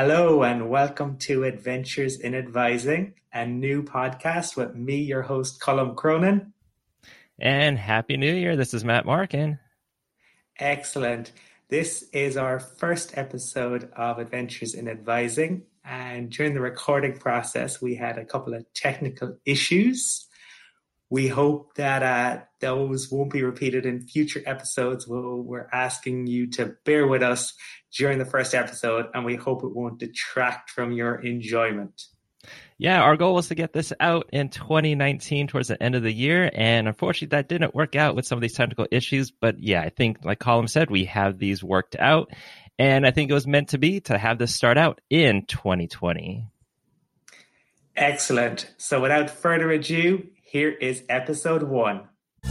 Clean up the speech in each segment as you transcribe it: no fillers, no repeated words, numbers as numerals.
Hello and welcome to Adventures in Advising, a new podcast with me, your host, Colm Cronin. And Happy New Year. This is Matt Markin. Excellent. This is our first episode of Adventures in Advising. And during the recording process, we had a couple of technical issues. We hope that those won't be repeated in future episodes. We're asking you to bear with us during the first episode, and we hope it won't detract from your enjoyment. Yeah, our goal was to get this out in 2019 towards the end of the year, and unfortunately that didn't work out with some of these technical issues. But yeah, I think, like Colm said, we have these worked out, and I think it was meant to be to have this start out in 2020. Excellent. So without further ado, here is episode 1.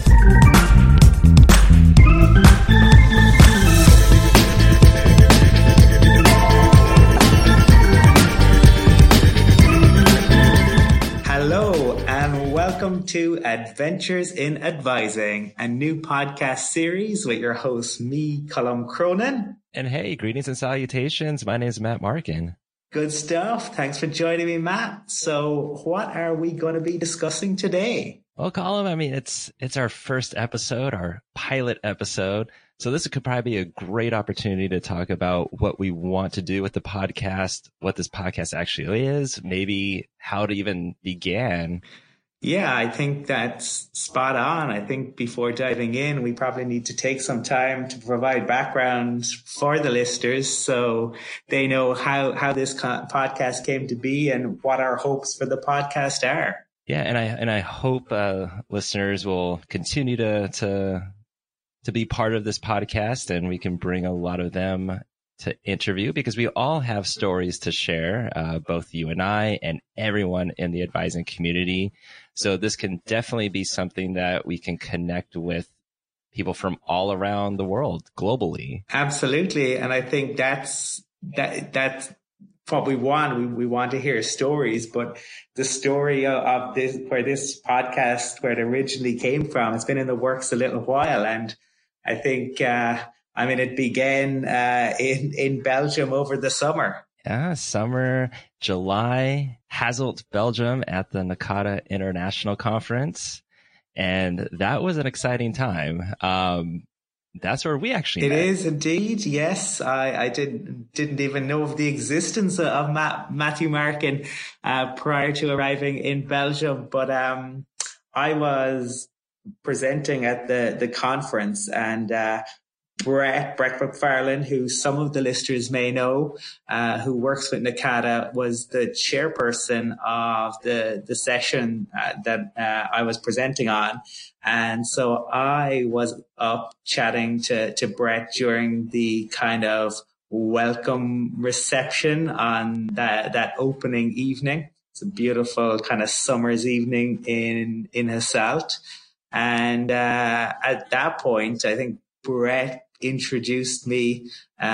Hello and welcome to Adventures in Advising, a new podcast series with your host, me, Colm Cronin. And hey, greetings and salutations. My name is Matt Markin. Good stuff. Thanks for joining me, Matt. So what are we going to be discussing today? Well, Colm, I mean, it's our first episode, our pilot episode. So this could probably be a great opportunity to talk about what we want to do with the podcast, what this podcast actually is, maybe how it even began. Yeah, I think that's spot on. I think before diving in, we probably need to take some time to provide background for the listeners so they know how this podcast came to be and what our hopes for the podcast are. Yeah, and I hope listeners will continue to be part of this podcast, and we can bring a lot of them to interview, because we all have stories to share, both you and I and everyone in the advising community. So this can definitely be something that we can connect with people from all around the world globally. Absolutely. And I think that's what we want. We want to hear stories, but the story of this, where this podcast, where it originally came from, it's been in the works a little while. And I think, it began in Belgium over the summer. Yeah, summer, July, Hasselt, Belgium, at the NACADA International Conference. And that was an exciting time. That's where we actually met. It is indeed, yes. I didn't even know of the existence of Matthew Markin prior to arriving in Belgium. But I was presenting at the conference, and Brett McFarlane, who some of the listeners may know, who works with NACADA, was the chairperson of the session that I was presenting on. And so I was up chatting to Brett during the kind of welcome reception on that opening evening. It's a beautiful kind of summer's evening in Hasselt. And at that point, I think Brett introduced me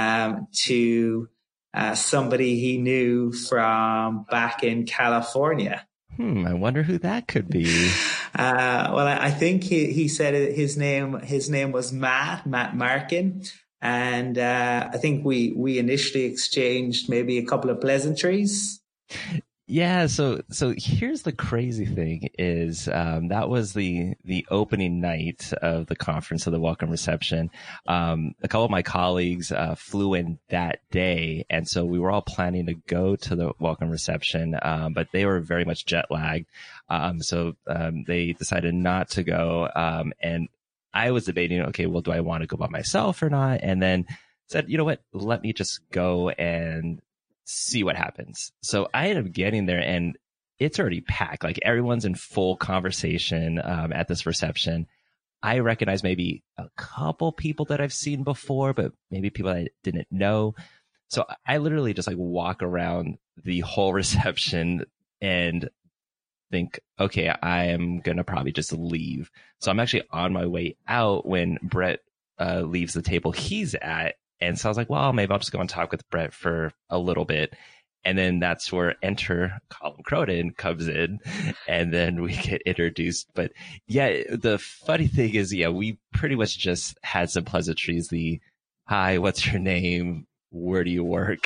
to somebody he knew from back in California. I wonder who that could be. Well, I think he said his name was Matt Markin. And I think we initially exchanged maybe a couple of pleasantries. Yeah, so here's the crazy thing is that was the opening night of the conference, of the welcome reception. A couple of my colleagues flew in that day, and so we were all planning to go to the welcome reception, but they were very much jet lagged, so they decided not to go. And I was debating, okay, well, do I want to go by myself or not? And then said, you know what, let me just go and see what happens. So I ended up getting there, and it's already packed. Like, everyone's in full conversation at this reception. I recognize maybe a couple people that I've seen before, but maybe people I didn't know. So I literally just like walk around the whole reception and think, okay, I am going to probably just leave. So I'm actually on my way out when Brett leaves the table he's at. And so I was like, well, maybe I'll just go and talk with Brett for a little bit. And then that's where enter Colm Cronin comes in, and then we get introduced. But yeah, the funny thing is, yeah, we pretty much just had some pleasantries. Hi, what's your name? Where do you work?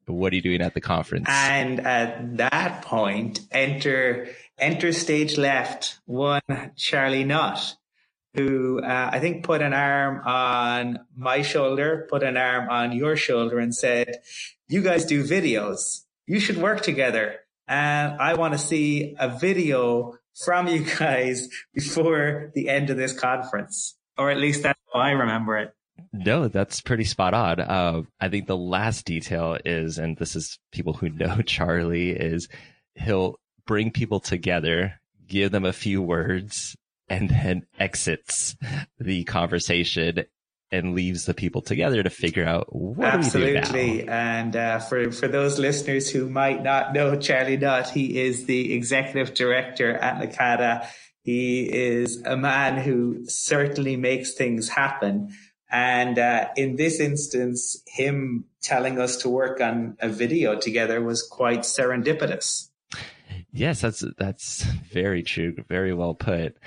What are you doing at the conference? And at that point, enter stage left one Charlie Nutt, who I think put an arm on my shoulder, put an arm on your shoulder and said, you guys do videos. You should work together. And I want to see a video from you guys before the end of this conference. Or at least that's how I remember it. No, that's pretty spot on. I think the last detail is, and this is people who know Charlie, is he'll bring people together, give them a few words, and then exits the conversation and leaves the people together to figure out what Absolutely. do we do now. And for those listeners who might not know Charlie Nutt, he is the executive director at NACADA. He is a man who certainly makes things happen. And in this instance, him telling us to work on a video together was quite serendipitous. Yes, that's very true. Very well put.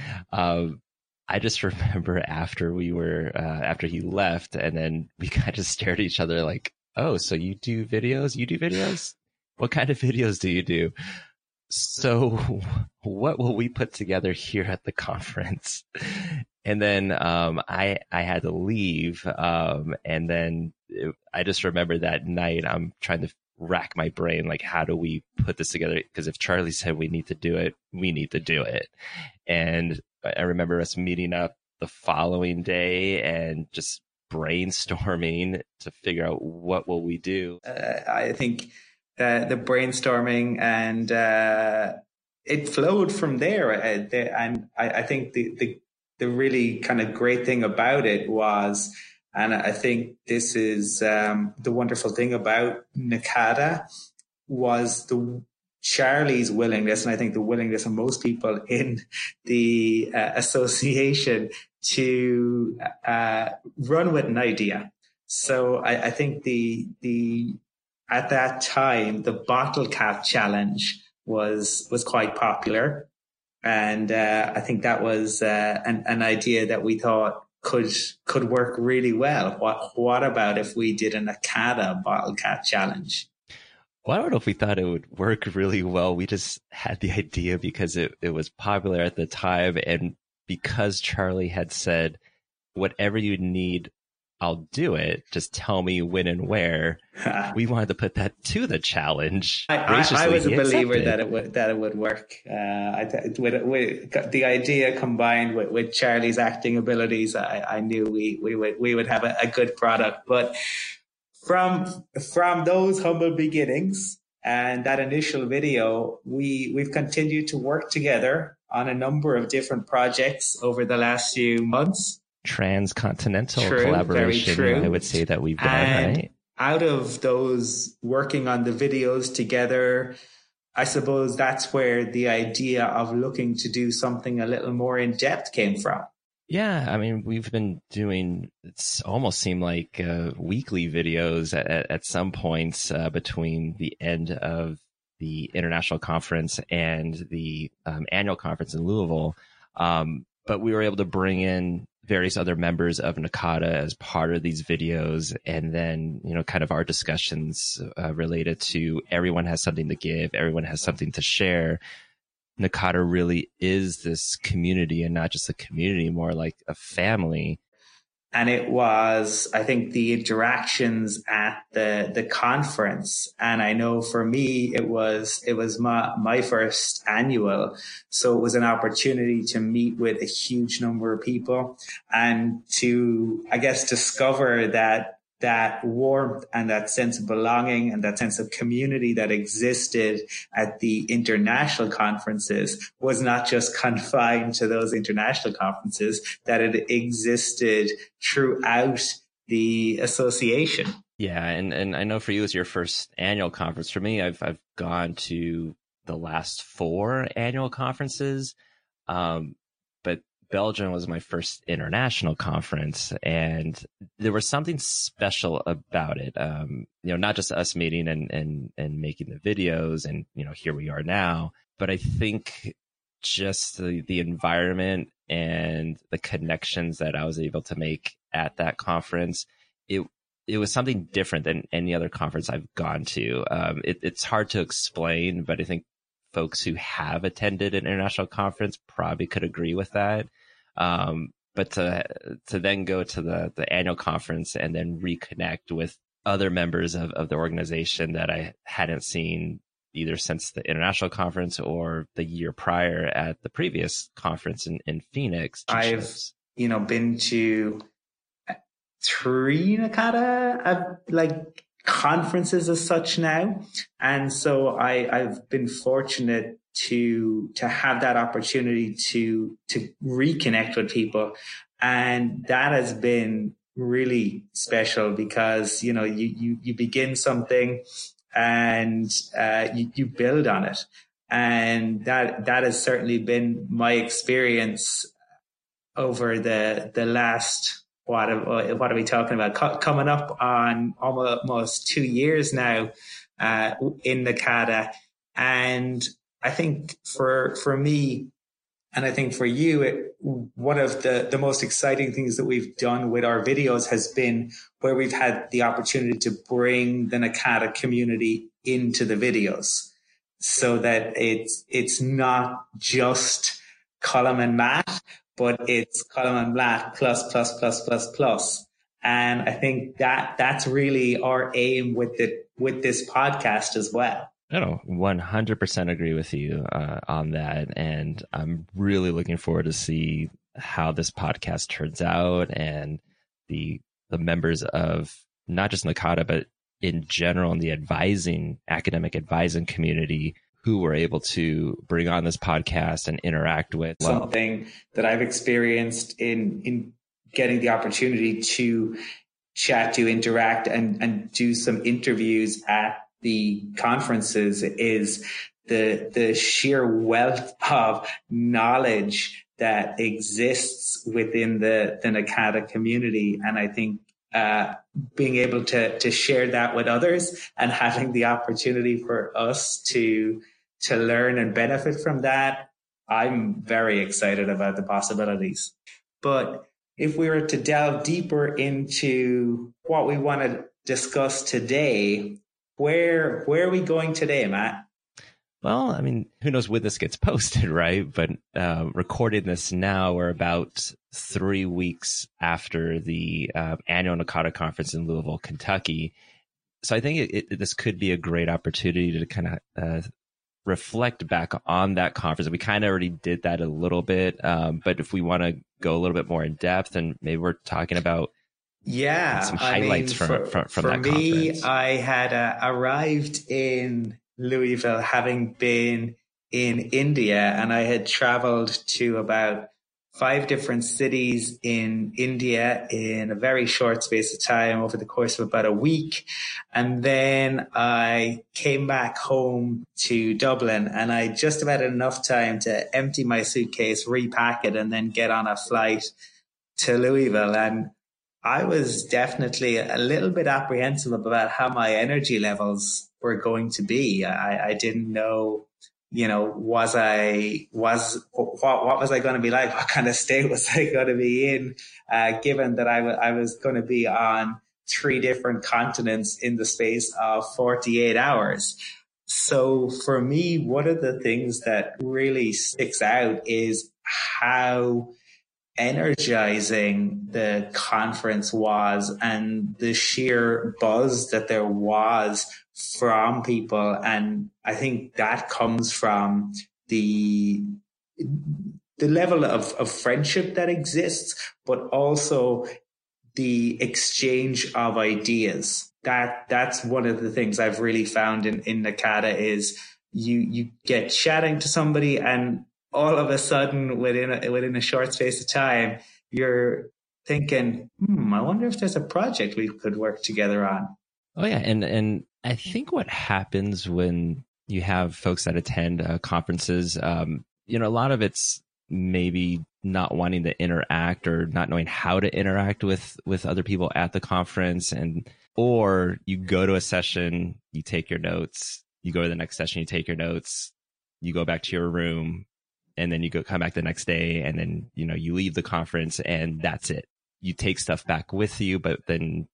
I just remember after he left, and then we kind of stared at each other like, oh, so you do videos? You do videos? What kind of videos do you do? So what will we put together here at the conference? And then I had to leave. And then I just remember that night I'm trying to rack my brain, like, how do we put this together? Because if Charlie said we need to do it, we need to do it. And I remember us meeting up the following day and just brainstorming to figure out what will we do. I think the brainstorming and it flowed from there. And I think the really kind of great thing about it was, and I think this is the wonderful thing about NACADA, was Charlie's willingness, and I think the willingness of most people in the association to run with an idea. So I think at that time, the bottle cap challenge was quite popular. And I think that was an idea that we thought could work really well. What about if we did an NACADA bottle cap challenge? Well, I don't know if we thought it would work really well. We just had the idea because it was popular at the time. And because Charlie had said, whatever you need, I'll do it. Just tell me when and where. We wanted to put that to the challenge. I was a believer that it would work. With the idea combined with Charlie's acting abilities, I knew we would have a good product. But from those humble beginnings and that initial video, we've continued to work together on a number of different projects over the last few months. Transcontinental collaboration, I would say, that we've done, and right? Out of those working on the videos together, I suppose that's where the idea of looking to do something a little more in depth came from. Yeah, I mean, we've been doing, it's almost seemed like weekly videos at some points between the end of the international conference and the annual conference in Louisville. But we were able to bring in various other members of NACADA as part of these videos. And then, kind of our discussions related to everyone has something to give, everyone has something to share. NACADA really is this community, and not just a community, more like a family. And it was, I think, the interactions at the conference. And I know for me, it was my first annual. So it was an opportunity to meet with a huge number of people and to, I guess, discover that warmth and that sense of belonging and that sense of community that existed at the international conferences was not just confined to those international conferences, that it existed throughout the association. Yeah. And I know for you, it's your first annual conference. For me, I've gone to the last 4 annual conferences. But Belgium was my first international conference, and there was something special about it. Not just us meeting and making the videos, and here we are now. But I think just the environment and the connections that I was able to make at that conference, it it was something different than any other conference I've gone to. It's hard to explain, but I think folks who have attended an international conference probably could agree with that. But to then go to the annual conference and then reconnect with other members of the organization that I hadn't seen either since the international conference or the year prior at the previous conference in Phoenix. I've, been to 3 NACADA, like conferences as such now. And so I've been fortunate to have that opportunity to reconnect with people. And that has been really special because, you begin something and you build on it. And that has certainly been my experience over the last, what are we talking about? Coming up on almost 2 years now in NACADA. And I think for me, and I think for you, one of the most exciting things that we've done with our videos has been where we've had the opportunity to bring the NACADA community into the videos so that it's not just Colm and Matt, but it's Colm and Matt plus, plus, plus, plus, plus. And I think that's really our aim with this podcast as well. I don't 100% agree with you on that. And I'm really looking forward to see how this podcast turns out and the members of not just NACADA, but in general in the academic advising community who were able to bring on this podcast and interact with. Something that I've experienced in getting the opportunity to chat, to interact and do some interviews at the conferences is the sheer wealth of knowledge that exists within the NACADA community. And I think being able to share that with others and having the opportunity for us to learn and benefit from that, I'm very excited about the possibilities. But if we were to delve deeper into what we want to discuss today, where are we going today, Matt? Well, I mean, who knows when this gets posted, right? But recording this now, we're about 3 weeks after the annual NACADA conference in Louisville, Kentucky. So I think this could be a great opportunity to kind of reflect back on that conference. We kind of already did that a little bit, but if we want to go a little bit more in depth, and maybe we're talking about some highlights from that conference. For me, I had arrived in Louisville having been in India, and I had traveled to about 5 different cities in India in a very short space of time over the course of about a week. And then I came back home to Dublin, and I just about had enough time to empty my suitcase, repack it, and then get on a flight to Louisville. And I was definitely a little bit apprehensive about how my energy levels were going to be. I didn't know, what was I going to be like? What kind of state was I going to be in, given that I was going to be on 3 different continents in the space of 48 hours. So for me, one of the things that really sticks out is how energizing the conference was and the sheer buzz that there was from people. And I think that comes from the level of friendship that exists, but also the exchange of ideas. That's one of the things I've really found in NACADA is you get chatting to somebody, and all of a sudden within a short space of time, you're thinking, I wonder if there's a project we could work together on. Oh yeah. And I think what happens when you have folks that attend conferences, a lot of it's maybe not wanting to interact or not knowing how to interact with other people at the conference, or you go to a session, you take your notes, you go to the next session, you take your notes, you go back to your room, and then you come back the next day, and then, you leave the conference and that's it. You take stuff back with you, but then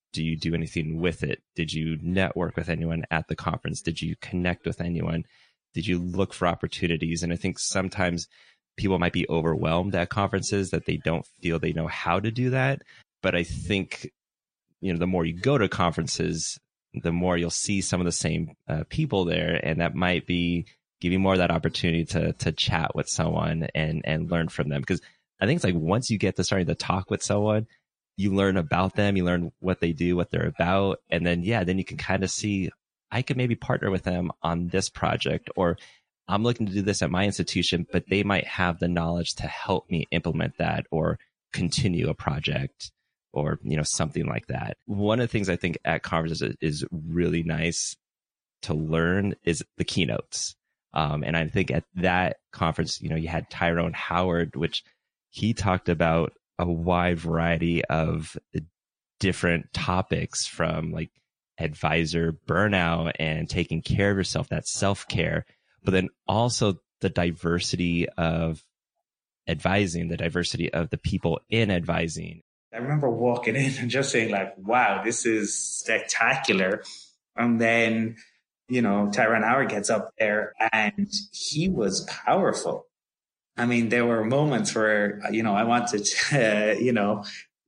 Do you do anything with it? Did you network with anyone at the conference? Did you connect with anyone? Did you look for opportunities? And I think sometimes people might be overwhelmed at conferences that they don't feel they know how to do that. But I think, the more you go to conferences, the more you'll see some of the same people there. And that might be give you more of that opportunity to chat with someone and learn from them. Because I think it's like once you get to starting to talk with someone, you learn about them, you learn what they do, what they're about. And then, then you can kind of see, I could maybe partner with them on this project, or I'm looking to do this at my institution, but they might have the knowledge to help me implement that or continue a project or, something like that. One of the things I think at conferences is really nice to learn is the keynotes. And I think at that conference, you had Tyrone Howard, which he talked about a wide variety of different topics from like advisor burnout and taking care of yourself, that self-care, but then also the diversity of advising, the diversity of the people in advising. I remember walking in and just saying like, wow, this is spectacular. And then, Tyrone Howard gets up there and he was powerful. I mean, there were moments where, I wanted to,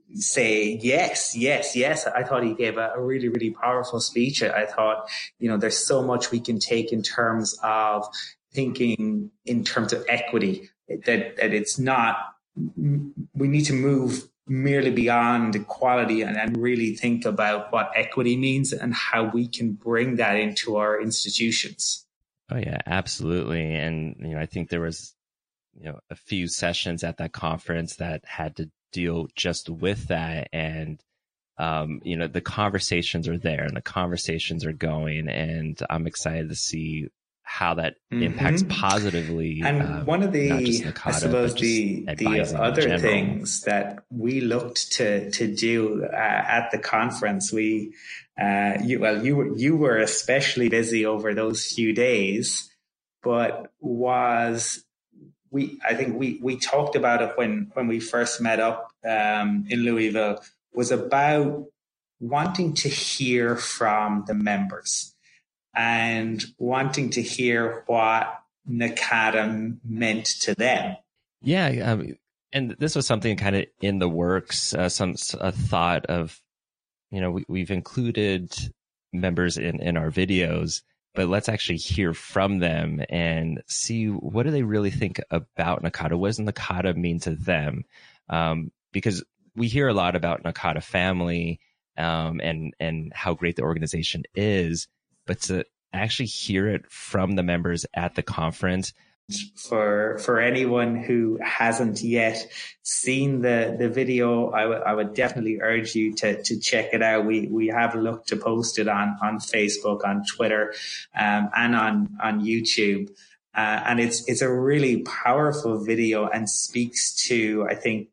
say yes. I thought he gave a really, really powerful speech. I thought, there's so much we can take in terms of thinking in terms of equity, that it's not, we need to move merely beyond equality and really think about what equity means and how we can bring that into our institutions. Oh yeah, absolutely. And, I think there was, a few sessions at that conference that had to deal just with that. And, the conversations are there and the conversations are going, and I'm excited to see how that impacts positively. And one of the, NACADA, I suppose the other things that we looked to do at the conference, you were especially busy over those few days, but I think we talked about it when we first met up in Louisville, was about wanting to hear from the members and wanting to hear what NACADA meant to them. Yeah, and this was something kind of in the works, a thought of, we've included members in our videos, but let's actually hear from them and see what do they really think about NACADA. What does NACADA mean to them? Because we hear a lot about NACADA family and how great the organization is, but to actually hear it from the members at the conference. For anyone who hasn't yet seen the video, I would definitely urge you to check it out. We have looked to post it on Facebook, on Twitter, and on YouTube. And it's a really powerful video and speaks to, I think,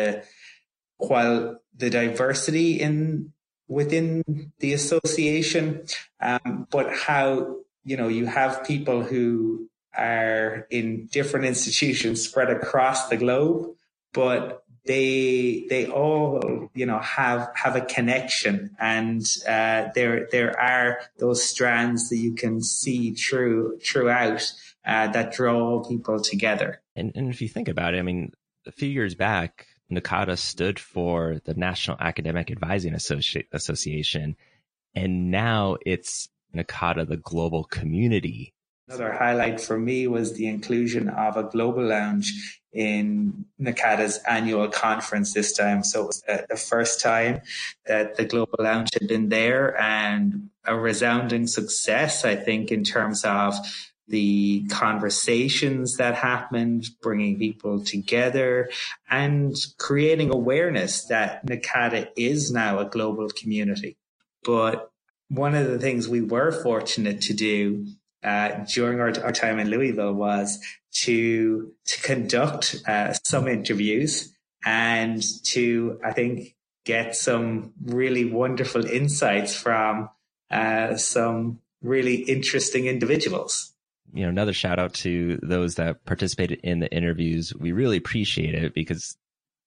while the diversity within the association, but how, you have people who are in different institutions spread across the globe, but they all, have a connection, and there are those strands that you can see throughout that draw people together. And if you think about it, I mean, a few years back, NACADA stood for the National Academic Advising Association, and now it's NACADA, the global community. Another highlight for me was the inclusion of a global lounge in NACADA's annual conference this time. So it was the first time that the global lounge had been there, and a resounding success, I think, in terms of the conversations that happened, bringing people together and creating awareness that NACADA is now a global community. But one of the things we were fortunate to do during our time in Louisville was to conduct some interviews and to, I think, get some really wonderful insights from some really interesting individuals. Another shout out to those that participated in the interviews. We really appreciate it because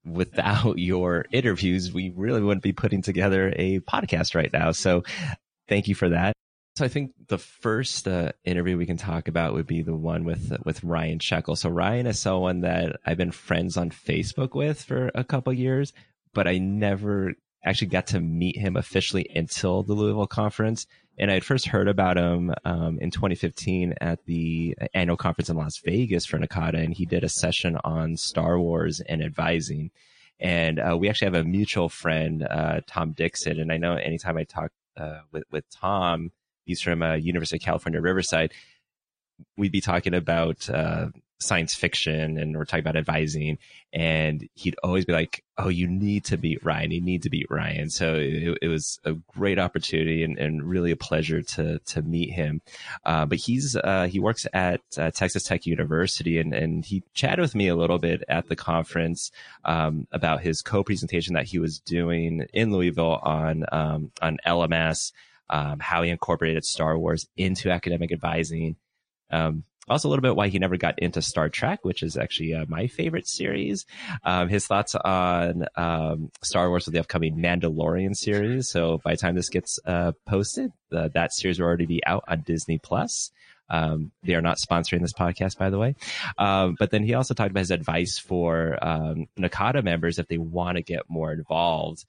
without your interviews, we really wouldn't be putting together a podcast right now. So thank you for that. So I think the first interview we can talk about would be the one with Ryan Sheckle. So Ryan is someone that I've been friends on Facebook with for a couple of years, but I never actually got to meet him officially until the Louisville conference. And I'd first heard about him in 2015 at the annual conference in Las Vegas for NACADA, and he did a session on Star Wars and advising. And we actually have a mutual friend, Tom Dixon. And I know anytime I talk with Tom, he's from University of California, Riverside, we'd be talking about science fiction and we're talking about advising. And he'd always be like, oh, you need to beat Ryan. You need to beat Ryan. So it was a great opportunity and really a pleasure to meet him. But he works at Texas Tech University and he chatted with me a little bit at the conference about his co-presentation that he was doing in Louisville on LMS. How he incorporated Star Wars into academic advising. Also a little bit why he never got into Star Trek, which is actually my favorite series. His thoughts on Star Wars with the upcoming Mandalorian series. So by the time this gets posted, that series will already be out on Disney+. They are not sponsoring this podcast, by the way. But then he also talked about his advice for NACADA members if they want to get more involved.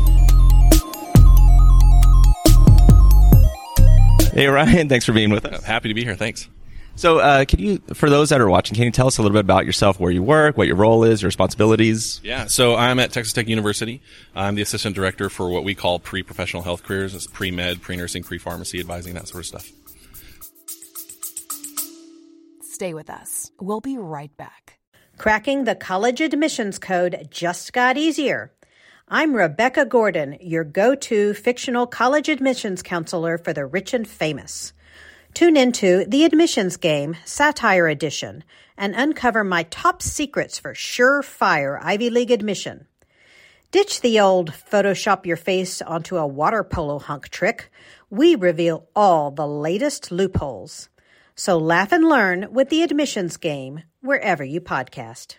Hey, Ryan, thanks for being with us. Happy to be here. Thanks. So can you, for those that are watching, can you tell us a little bit about yourself, where you work, what your role is, your responsibilities? Yeah, so I'm at Texas Tech University. I'm the assistant director for what we call pre-professional health careers. It's pre-med, pre-nursing, pre-pharmacy, advising, that sort of stuff. Stay with us. We'll be right back. Cracking the college admissions code just got easier. I'm Rebecca Gordon, your go-to fictional college admissions counselor for the rich and famous. Tune into The Admissions Game, Satire Edition, and uncover my top secrets for surefire Ivy League admission. Ditch the old Photoshop your face onto a water polo hunk trick. We reveal all the latest loopholes. So laugh and learn with The Admissions Game, wherever you podcast.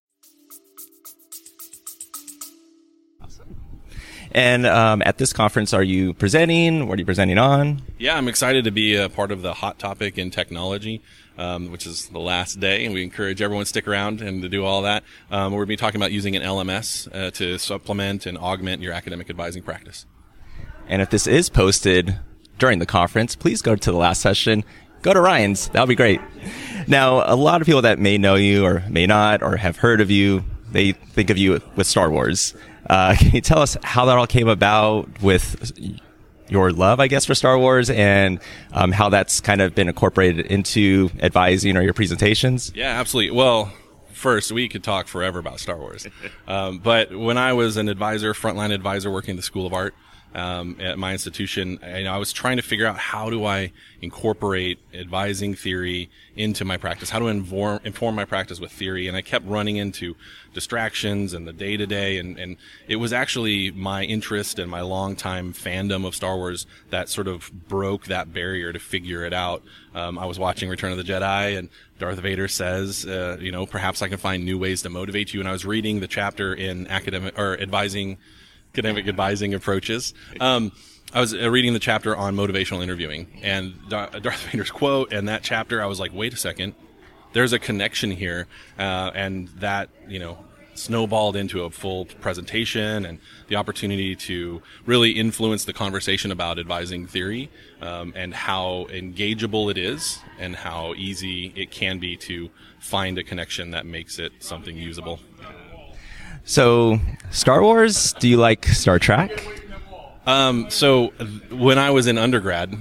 And at this conference, are you presenting? What are you presenting on? Yeah, I'm excited to be a part of the hot topic in technology, which is the last day, and we encourage everyone to stick around and to do all that. We're going to be talking about using an LMS to supplement and augment your academic advising practice. And if this is posted during the conference, please go to the last session. Go to Ryan's. That would be great. Now, a lot of people that may know you or may not or have heard of you, they think of you with Star Wars. Can you tell us how that all came about with your love, I guess, for Star Wars and how that's kind of been incorporated into advising or your presentations? Yeah, absolutely. Well, first, we could talk forever about Star Wars. But when I was an advisor, frontline advisor working at the School of Art at my institution, I was trying to figure out how do I incorporate advising theory into my practice, how to inform my practice with theory. And I kept running into distractions and the day-to-day. And it was actually my interest and my longtime fandom of Star Wars that sort of broke that barrier to figure it out. I was watching Return of the Jedi and Darth Vader says, perhaps I can find new ways to motivate you. And I was reading the chapter in academic advising approaches. I was reading the chapter on motivational interviewing and Darth Vader's quote, and that chapter, I was like, wait a second, there's a connection here, and that, snowballed into a full presentation and the opportunity to really influence the conversation about advising theory, and how engageable it is and how easy it can be to find a connection that makes it something usable. So, Star Wars, do you like Star Trek? So when I was in undergrad,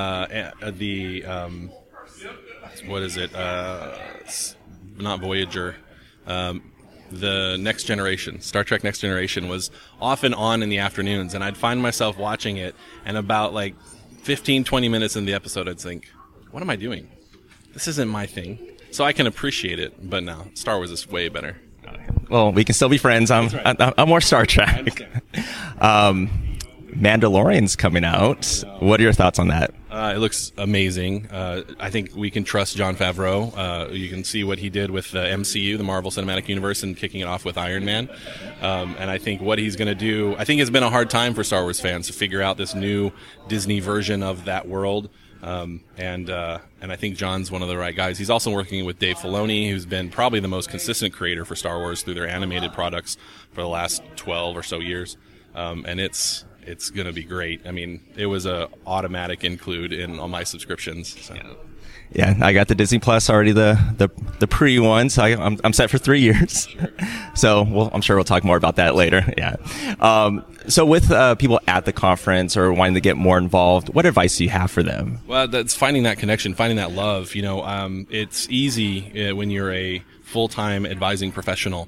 not Voyager, the Next Generation, Star Trek Next Generation was often on in the afternoons, and I'd find myself watching it, and about 15, 20 minutes in the episode, I'd think, what am I doing? This isn't my thing. So I can appreciate it, but no, Star Wars is way better. Well, we can still be friends. I'm more Star Trek. Mandalorian's coming out. What are your thoughts on that? It looks amazing. I think we can trust Jon Favreau. You can see what he did with the MCU, the Marvel Cinematic Universe, and kicking it off with Iron Man. And I think what he's going to do, I think it's been a hard time for Star Wars fans to figure out this new Disney version of that world. And I think John's one of the right guys. He's also working with Dave Filoni, who's been probably the most consistent creator for Star Wars through their animated products for the last 12 or so years. And it's going to be great. I mean, it was a automatic include in all my subscriptions. So. Yeah, I got the Disney Plus already, the pre one, so I'm set for 3 years. Sure. So I'm sure we'll talk more about that later. Yeah. So with people at the conference or wanting to get more involved, what advice do you have for them? Well, that's finding that connection, finding that love. It's easy when you're a full-time advising professional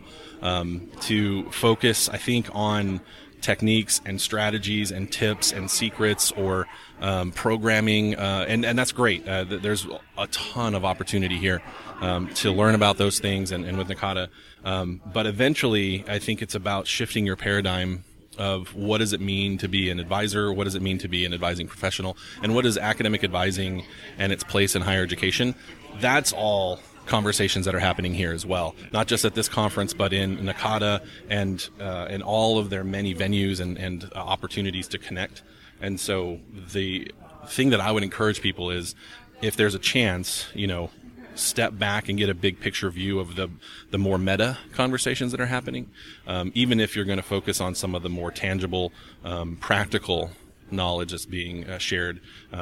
to focus, I think, on techniques and strategies and tips and secrets or programming, and that's great. There's a ton of opportunity here to learn about those things and with NACADA. But eventually, I think it's about shifting your paradigm of what does it mean to be an advisor, what does it mean to be an advising professional, and what is academic advising and its place in higher education. That's all conversations that are happening here as well, not just at this conference, but in NACADA and in all of their many venues and opportunities to connect. And so the thing that I would encourage people is, if there's a chance, step back and get a big picture view of the more meta conversations that are happening, even if you're going to focus on some of the more tangible, practical knowledge that's being shared.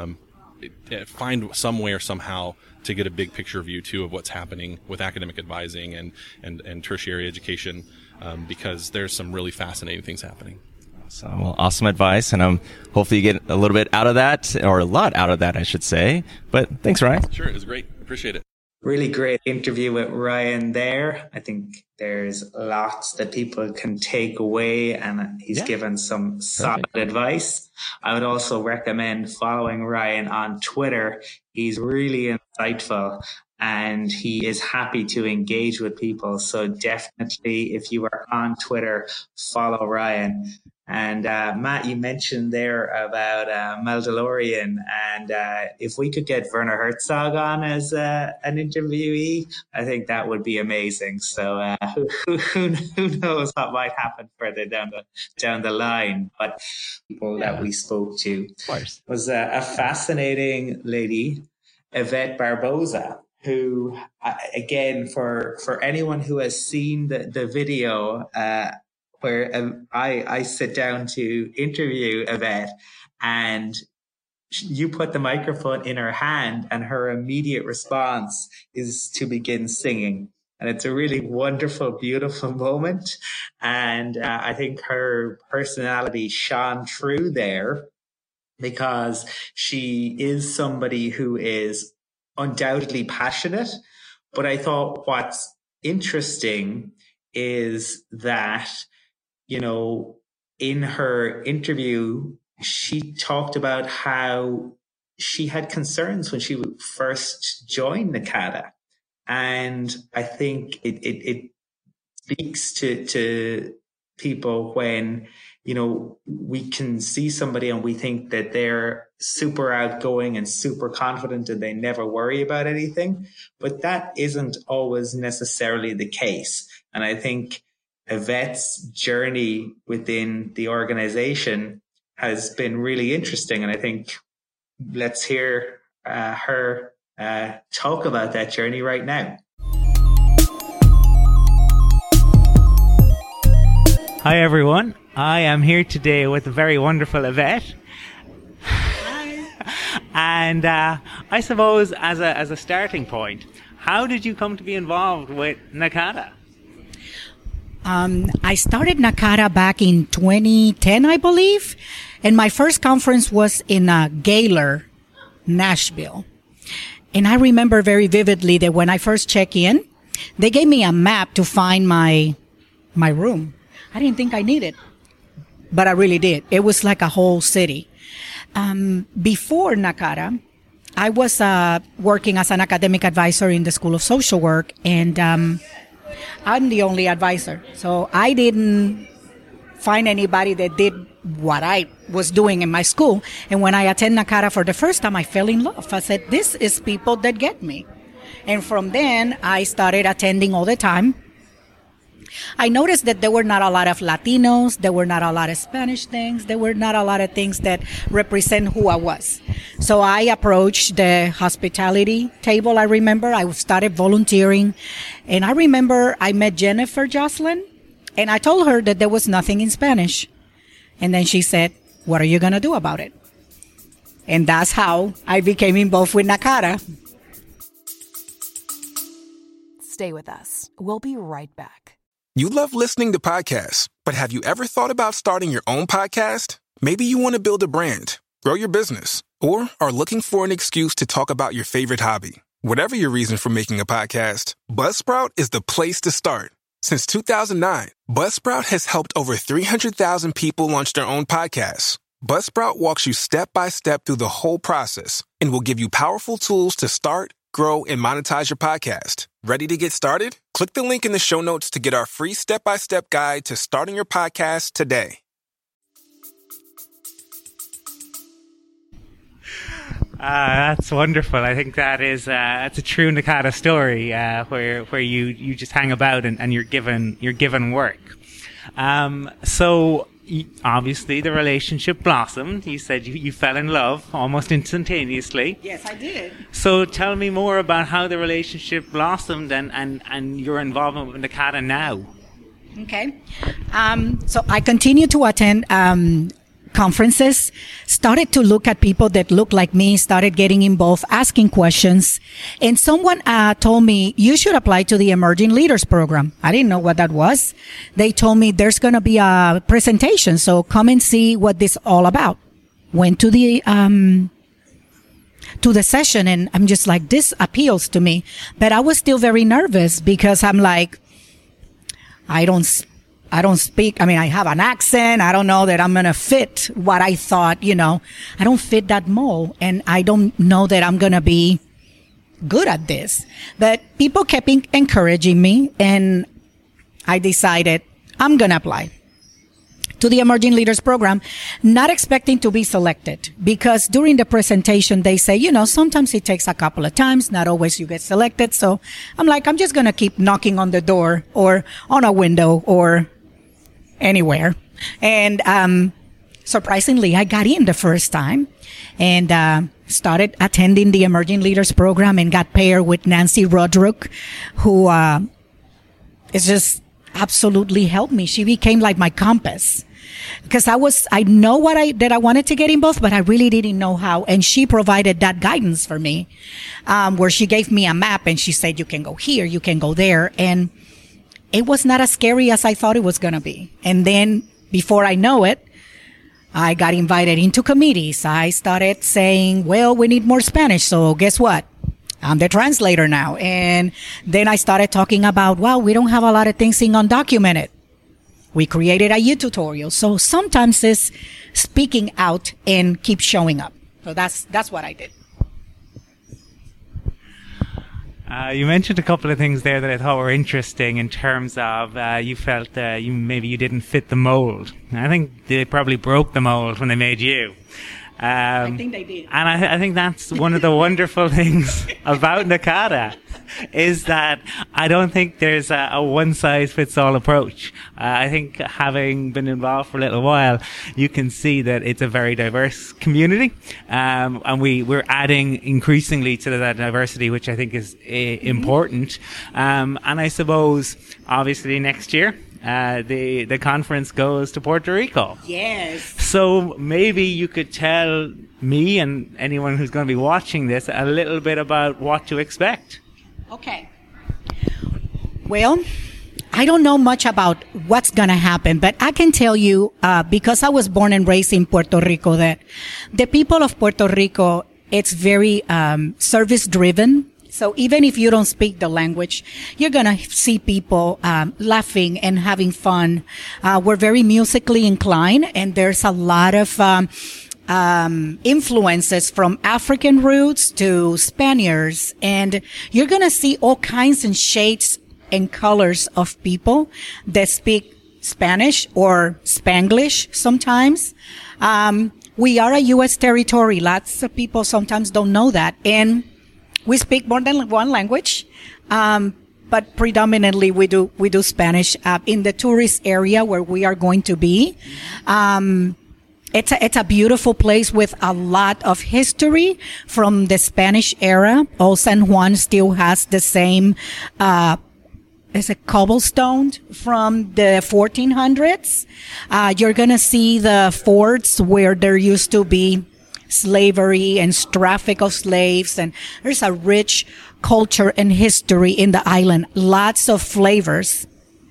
Find some way or somehow to get a big picture view too of what's happening with academic advising and tertiary education, because there's some really fascinating things happening. So, well, awesome advice, and hopefully you get a little bit out of that, or a lot out of that, I should say. But thanks, Ryan. Sure, it was great. Appreciate it. Really great interview with Ryan there. I think there's lots that people can take away, and he's given some solid advice. I would also recommend following Ryan on Twitter. He's really insightful and he is happy to engage with people. So definitely, if you are on Twitter, follow Ryan. And Matt, you mentioned there about Mandalorian, and if we could get Werner Herzog on as an interviewee, I think that would be amazing. So who knows what might happen further down the line? But people that we spoke to was a fascinating lady, Yvette Barboza, who again, for anyone who has seen the video. Where I sit down to interview Yvette, and you put the microphone in her hand, and her immediate response is to begin singing. And it's a really wonderful, beautiful moment. And I think her personality shone through there, because she is somebody who is undoubtedly passionate. But I thought what's interesting is that, in her interview, she talked about how she had concerns when she first joined NACADA. And I think it speaks to people when, we can see somebody and we think that they're super outgoing and super confident and they never worry about anything. But that isn't always necessarily the case. And I think Yvette's journey within the organization has been really interesting. And I think let's hear her talk about that journey right now. Hi, everyone. I am here today with the very wonderful Yvette. Hi. And I suppose as a starting point, how did you come to be involved with NACADA? I started NACADA back in 2010, I believe. And my first conference was in Gaylor, Nashville. And I remember very vividly that when I first checked in, they gave me a map to find my room. I didn't think I needed, but I really did. It was like a whole city. Before NACADA, I was working as an academic advisor in the School of Social Work, and I'm the only advisor. So I didn't find anybody that did what I was doing in my school. And when I attended NACADA for the first time, I fell in love. I said, this is people that get me. And from then, I started attending all the time. I noticed that there were not a lot of Latinos, there were not a lot of Spanish things, there were not a lot of things that represent who I was. So I approached the hospitality table, I remember. I started volunteering. And I remember I met Jennifer Jocelyn, and I told her that there was nothing in Spanish. And then she said, what are you going to do about it? And that's how I became involved with NACADA. Stay with us. We'll be right back. You love listening to podcasts, but have you ever thought about starting your own podcast? Maybe you want to build a brand, grow your business, or are looking for an excuse to talk about your favorite hobby. Whatever your reason for making a podcast, Buzzsprout is the place to start. Since 2009, Buzzsprout has helped over 300,000 people launch their own podcasts. Buzzsprout walks you step by step through the whole process and will give you powerful tools to start, grow, and monetize your podcast. Ready to get started? Click the link in the show notes to get our free step-by-step guide to starting your podcast today. That's wonderful. I think that's a true NACADA story, where you just hang about and you're given work. So obviously the relationship blossomed. You said you fell in love almost instantaneously. Yes, I did. So tell me more about how the relationship blossomed and your involvement with NACADA now. Okay. So I continue to attend conferences, started to look at people that look like me, started getting involved, asking questions. And someone told me, you should apply to the Emerging Leaders Program. I didn't know what that was. They told me there's going to be a presentation, so come and see what this is all about. Went to the session, and I'm just like, this appeals to me. But I was still very nervous because I'm like, I don't speak. I mean, I have an accent. I don't know that I'm going to fit what I thought, I don't fit that mold, and I don't know that I'm going to be good at this. But people kept encouraging me, and I decided I'm going to apply to the Emerging Leaders Program, not expecting to be selected, because during the presentation, they say, sometimes it takes a couple of times, not always you get selected. So I'm like, I'm just going to keep knocking on the door or on a window or anywhere. And surprisingly, I got in the first time and started attending the Emerging Leaders Program and got paired with Nancy Rodruck, who is just absolutely helped me. She became like my compass. Because I know that I wanted to get involved, but I really didn't know how. And she provided that guidance for me, where she gave me a map and she said, you can go here, you can go there. And it was not as scary as I thought it was going to be. And then before I know it, I got invited into committees. I started saying, well, we need more Spanish. So guess what? I'm the translator now. And then I started talking about, well, we don't have a lot of things in undocumented. We created a U-tutorial. So sometimes it's speaking out and keep showing up. So that's what I did. You mentioned a couple of things there that I thought were interesting in terms of you felt maybe you didn't fit the mold. I think they probably broke the mold when they made you. I think they did. And I think that's one of the wonderful things about NACADA, is that I don't think there's a one-size-fits-all approach. I think having been involved for a little while, you can see that it's a very diverse community. And we're adding increasingly to that diversity, which I think is important. And I suppose, obviously, next year, the conference goes to Puerto Rico. Yes. So maybe you could tell me and anyone who's going to be watching this a little bit about what to expect. Okay. Well, I don't know much about what's going to happen, but I can tell you, because I was born and raised in Puerto Rico, that the people of Puerto Rico, it's very service driven. So even if you don't speak the language, you're going to see people laughing and having fun. We're very musically inclined, and there's a lot of influences from African roots to Spaniards. And you're going to see all kinds and shades and colors of people that speak Spanish or Spanglish sometimes. We are a U.S. territory. Lots of people sometimes don't know that. And we speak more than one language. But predominantly we do Spanish, in the tourist area where we are going to be. It's a beautiful place with a lot of history from the Spanish era. Old San Juan still has the same, it's a cobblestone from the 1400s. You're going to see the forts where there used to be slavery and traffic of slaves. And there's a rich culture and history in the island. Lots of flavors,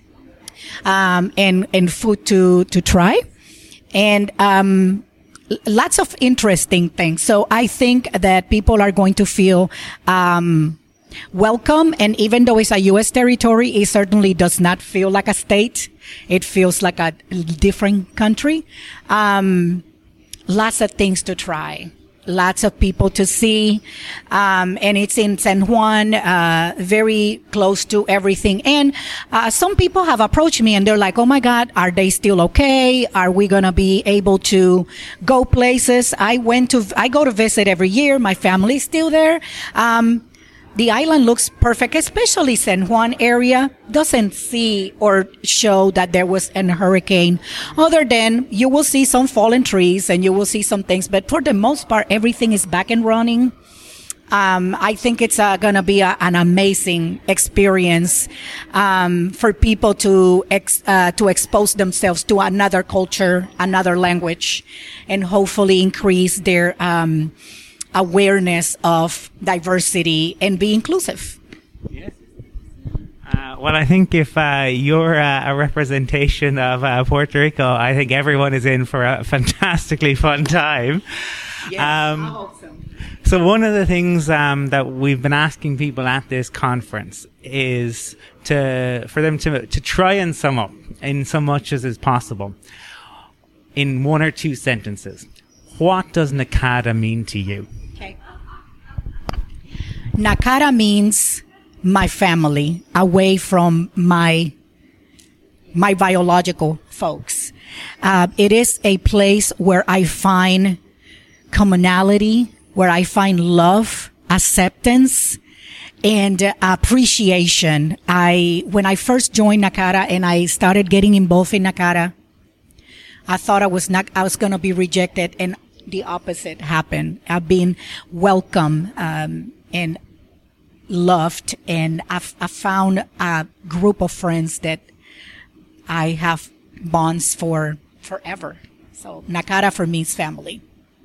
and food to try. And, lots of interesting things. So I think that people are going to feel, welcome. And even though it's a U.S. territory, it certainly does not feel like a state. It feels like a different country. Lots of things to try. Lots of people to see. And it's in San Juan, very close to everything. And, some people have approached me and they're like, oh my God, are they still okay? Are we going to be able to go places? I go to visit every year. My family's still there. The island looks perfect, especially San Juan area doesn't see or show that there was an hurricane, other than you will see some fallen trees and you will see some things. But for the most part, everything is back and running. I think it's going to be an amazing experience for people to expose themselves to another culture, another language, and hopefully increase their awareness of diversity and be inclusive. Yes. Well, I think if you're a representation of Puerto Rico, I think everyone is in for a fantastically fun time. Yes, I hope so. So one of the things that we've been asking people at this conference is for them to try and sum up in so much as is possible in one or two sentences. What does NACADA mean to you? Okay. NACADA means my family, away from my biological folks. It is a place where I find commonality, where I find love, acceptance, and appreciation. When I first joined NACADA and I started getting involved in NACADA, I thought I was going to be rejected, and the opposite happened. I've been welcome, and loved, and I found a group of friends that I have bonds for forever. So NACADA for me is family.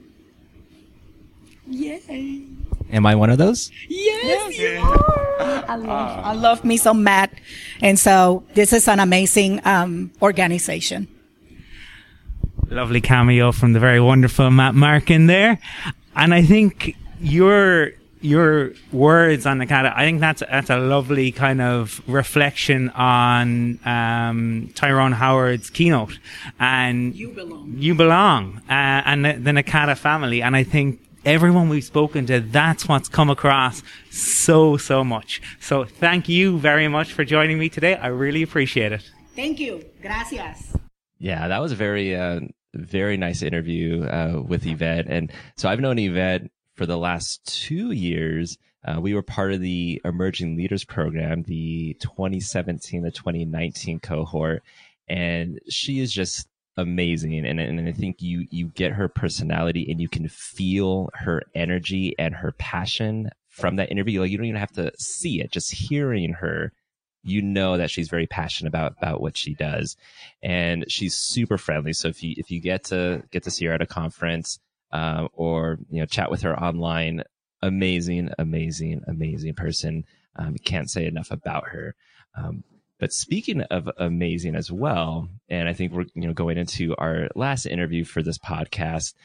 Yay! Am I one of those? Yes, you are. I love me some Matt, and so this is an amazing organization. Lovely cameo from the very wonderful Matt Markin there, and I think your words on NACADA, I think that's a lovely kind of reflection on Tyrone Howard's keynote, and you belong, and the NACADA family, and I think everyone we've spoken to, that's what's come across so much. So thank you very much for joining me today. I really appreciate it. Thank you. Gracias. Yeah, that was a very nice interview with Yvette. And so I've known Yvette for the last 2 years. We were part of the Emerging Leaders Program, the 2017 to 2019 cohort. And she is just amazing. And I think you get her personality and you can feel her energy and her passion from that interview. Like, you don't even have to see it. Just hearing her, you know that she's very passionate about what she does, and she's super friendly. So if you get to see her at a conference, or chat with her online, amazing person. Can't say enough about her. But speaking of amazing as well, and I think we're going into our last interview for this podcast.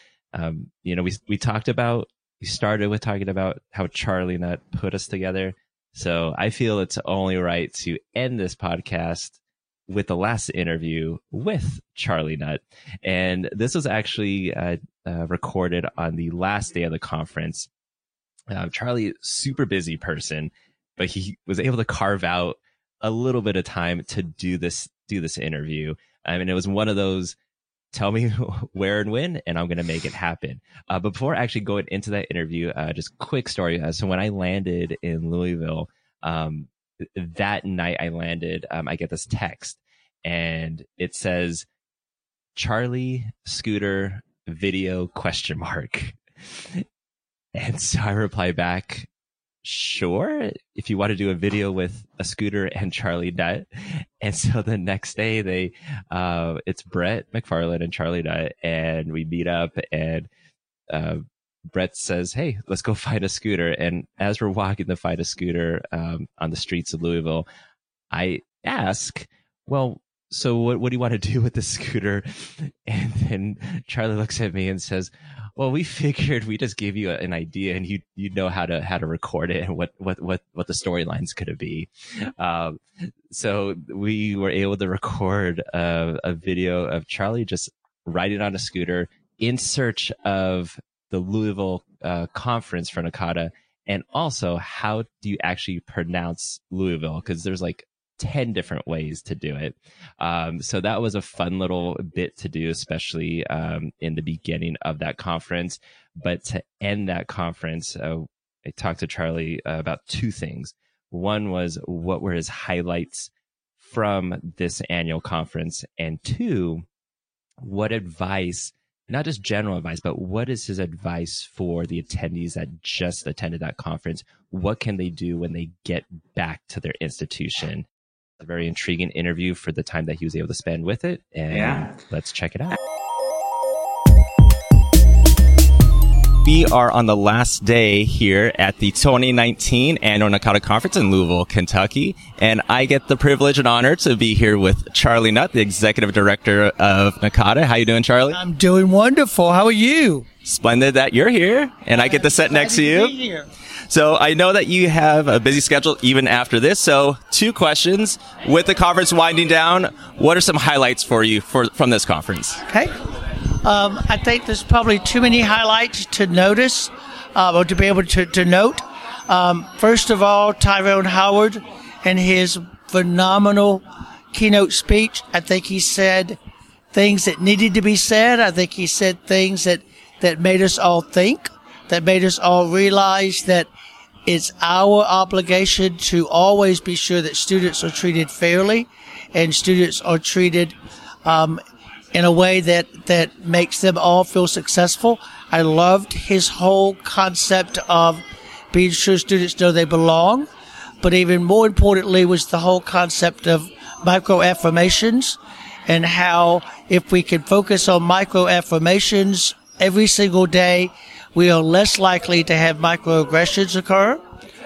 We started with talking about how Charlie Nutt put us together. So I feel it's only right to end this podcast with the last interview with Charlie Nutt. And this was actually recorded on the last day of the conference. Charlie, super busy person, but he was able to carve out a little bit of time to do this interview. I mean, it was one of those, tell me where and when, and I'm going to make it happen. But before actually going into that interview, just quick story. So when I landed in Louisville, that night I landed, I get this text, and it says, Charlie Scooter video ? And so I reply back, sure, if you want to do a video with a Scooter and Charlie Nutt. And so the next day it's Brett McFarland and Charlie Nutt, and we meet up, and Brett says, hey, let's go find a scooter. And as we're walking to find a scooter on the streets of Louisville, I ask, well, so what do you want to do with the scooter? And then Charlie looks at me and says, well, we figured we just gave you an idea, and you know how to record it and what the storylines could be. So we were able to record a video of Charlie just riding on a scooter in search of the Louisville conference for NACADA, and also how do you actually pronounce Louisville, because there's like 10 different ways to do it. So that was a fun little bit to do, especially in the beginning of that conference. But to end that conference, I talked to Charlie about two things. One was, what were his highlights from this annual conference? And two, what advice, not just general advice, but what is his advice for the attendees that just attended that conference? What can they do when they get back to their institution? A very intriguing interview for the time that he was able to spend with it. And let's check it out. We are on the last day here at the 2019 Annual NACADA Conference in Louisville, Kentucky. And I get the privilege and honor to be here with Charlie Nutt, the Executive Director of NACADA. How you doing, Charlie? I'm doing wonderful. How are you? Splendid that you're here, and I get to sit next to you. Be here. So I know that you have a busy schedule even after this. So 2 questions. With the conference winding down, what are some highlights for you from this conference? Okay. I think there's probably too many highlights to notice or to be able to note. First of all, Tyrone Howard and his phenomenal keynote speech. I think he said things that needed to be said. I think he said things that made us all think, that made us all realize that it's our obligation to always be sure that students are treated fairly and students are treated in a way that makes them all feel successful. I loved his whole concept of being sure students know they belong, but even more importantly was the whole concept of microaffirmations, and how if we can focus on microaffirmations every single day, we are less likely to have microaggressions occur.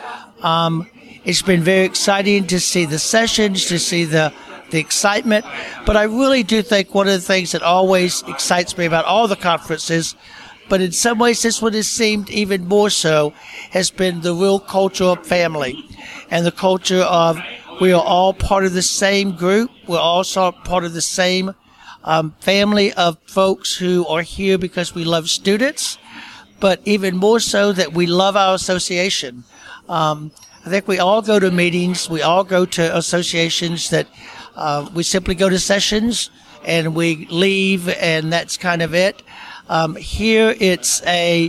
It's been very exciting to see the sessions, to see the excitement, but I really do think one of the things that always excites me about all the conferences, but in some ways this one has seemed even more so, has been the real culture of family and the culture of we are all part of the same group. We're also part of the same family of folks who are here because we love students, but even more so that we love our association. I think we all go to meetings, we all go to associations that we simply go to sessions and we leave, and that's kind of it. Here it's a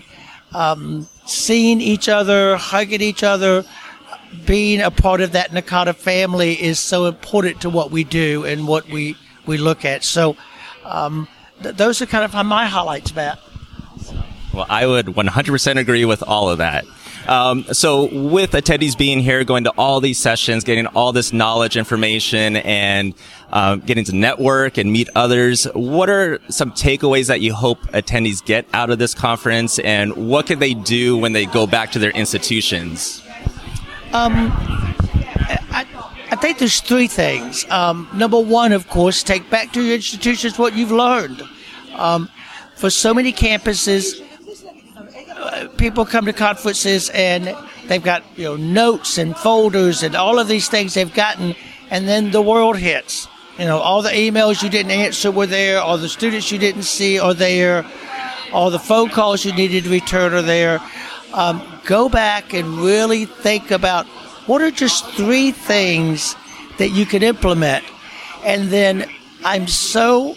seeing each other, hugging each other, being a part of that NACADA family is so important to what we do and what we look at. So those are kind of my highlights, Matt. Well, I would 100% agree with all of that. So with attendees being here, going to all these sessions, getting all this knowledge, information, and getting to network and meet others, what are some takeaways that you hope attendees get out of this conference, and what can they do when they go back to their institutions? I think there's 3 things. Number 1, of course, take back to your institutions what you've learned. For so many campuses, people come to conferences and they've got notes and folders and all of these things they've gotten, and then the world hits. All the emails you didn't answer were there, all the students you didn't see are there, all the phone calls you needed to return are there. Go back and really think about what are just 3 things that you can implement, and then I'm so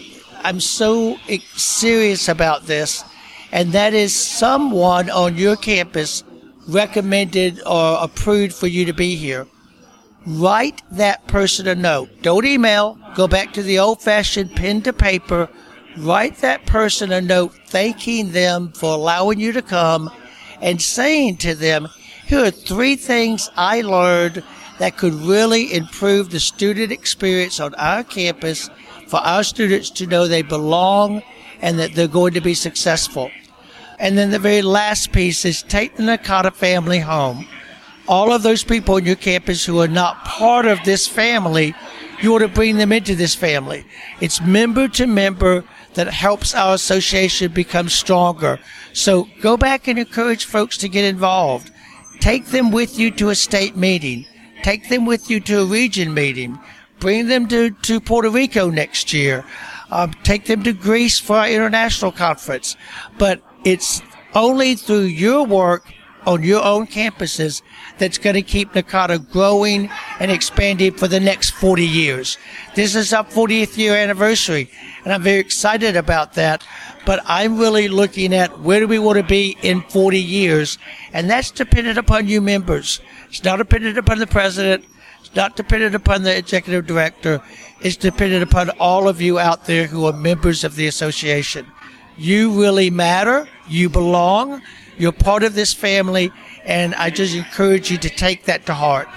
serious about this, and that is someone on your campus recommended or approved for you to be here. Write that person a note. Don't email. Go back to the old-fashioned pen to paper. Write that person a note thanking them for allowing you to come and saying to them, here are 3 things I learned that could really improve the student experience on our campus for our students to know they belong and that they're going to be successful. And then the very last piece is take the Nakata family home. All of those people on your campus who are not part of this family, you want to bring them into this family. It's member to member that helps our association become stronger. So go back and encourage folks to get involved. Take them with you to a state meeting. Take them with you to a region meeting. Bring them to Puerto Rico next year. Take them to Greece for our international conference. But it's only through your work on your own campuses that's going to keep Nakata growing and expanding for the next 40 years. This is our 40th year anniversary, and I'm very excited about that. But I'm really looking at where do we want to be in 40 years, and that's dependent upon you members. It's not dependent upon the president. It's not dependent upon the executive director. It's dependent upon all of you out there who are members of the association. You really matter. You belong. You're part of this family, and I just encourage you to take that to heart.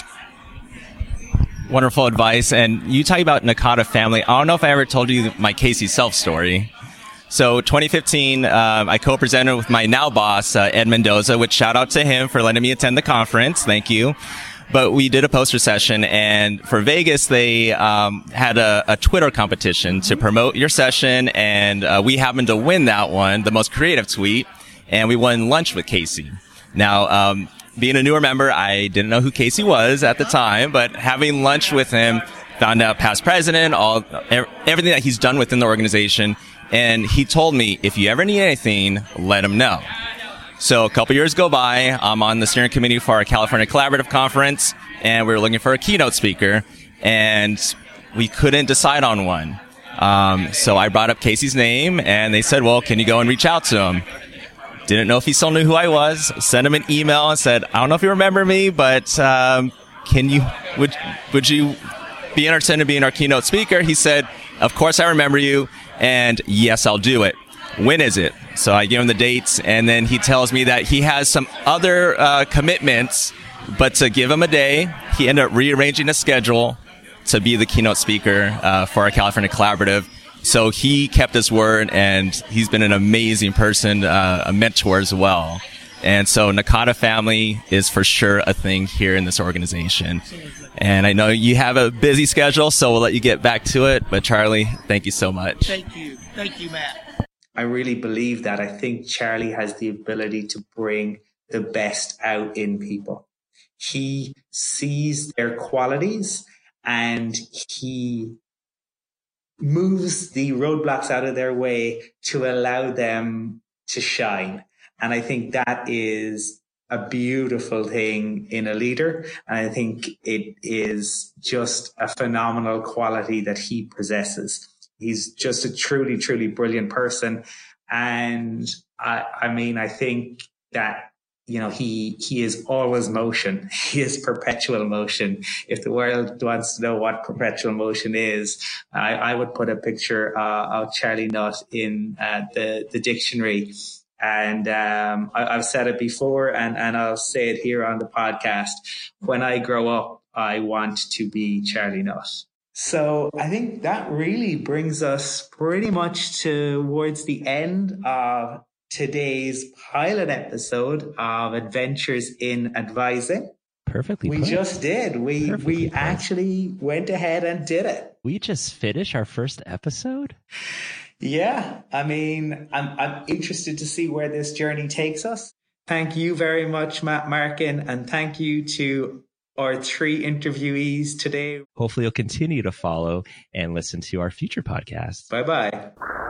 Wonderful advice. And you talk about Nakata family. I don't know if I ever told you my Casey Self story. So 2015, I co-presented with my now boss, Ed Mendoza, which shout out to him for letting me attend the conference. Thank you. But we did a poster session, and for Vegas, they had a Twitter competition to promote your session, and we happened to win that one, the most creative tweet, and we won lunch with Casey. Now, being a newer member, I didn't know who Casey was at the time, but having lunch with him, found out past president, everything that he's done within the organization, and he told me, if you ever need anything, let him know. So a couple years go by, I'm on the steering committee for our California Collaborative Conference, and we were looking for a keynote speaker, and we couldn't decide on one. So I brought up Casey's name, and they said, well, can you go and reach out to him? Didn't know if he still knew who I was. Sent him an email and said, I don't know if you remember me, but would you be interested in being our keynote speaker? He said, of course I remember you, and yes, I'll do it. When is it? So I give him the dates, and then he tells me that he has some other commitments, but to give him a day, he ended up rearranging a schedule to be the keynote speaker for our California Collaborative. So he kept his word, and he's been an amazing person, a mentor as well. And so Nakata family is for sure a thing here in this organization. And I know you have a busy schedule, so we'll let you get back to it. But Charlie, thank you so much. Thank you. Thank you, Matt. I really believe that. I think Charlie has the ability to bring the best out in people. He sees their qualities and he moves the roadblocks out of their way to allow them to shine. And I think that is a beautiful thing in a leader. And I think it is just a phenomenal quality that he possesses. He's just a truly, truly brilliant person. And I think that, he is always motion. He is perpetual motion. If the world wants to know what perpetual motion is, I would put a picture of Charlie Nutt in the dictionary. And I've said it before, and I'll say it here on the podcast. When I grow up, I want to be Charlie Nutt. So I think that really brings us pretty much towards the end of today's pilot episode of Adventures in Advising. Perfectly put. We just did. We actually went ahead and did it. We just finished our first episode? Yeah. I mean, I'm interested to see where this journey takes us. Thank you very much, Matt Markin, and thank you to our 3 interviewees today. Hopefully you'll continue to follow and listen to our future podcasts. Bye-bye.